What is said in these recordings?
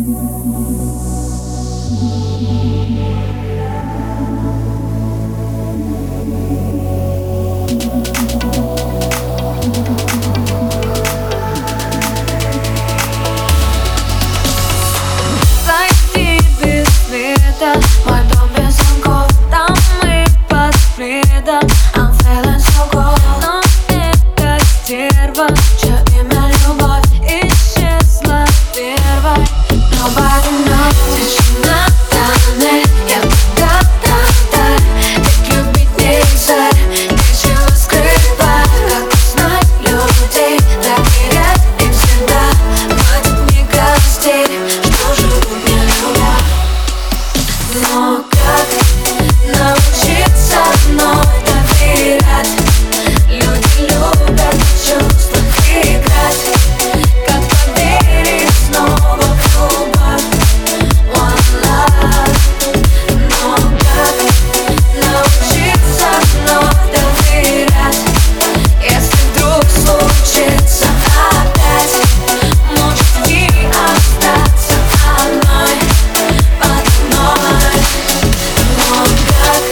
Мой дом без замков, там мы под следом. I'm feeling so cold. Но эта стерва, чье имя любовь, исчезла первой. Nobody knows. Тишина, тоннель, я туда-туда. Ведь любить нельзя, нечего скрывать. Как узнать людей, доверять им всегда. Хватит мне гостей, что живут не любя. Но как научиться вновь доверять? Люди любят в чувствах играть. Как поверить снова в любовь? One love. Но как научиться вновь доверять? Если вдруг случится опять, может ей остаться одной, одной. Но как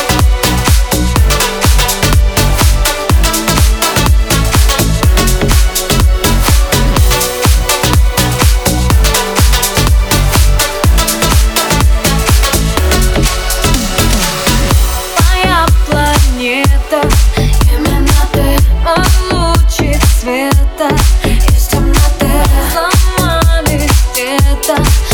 моя планета, именно ты, мой лучик света. Из темноты сломались где-то.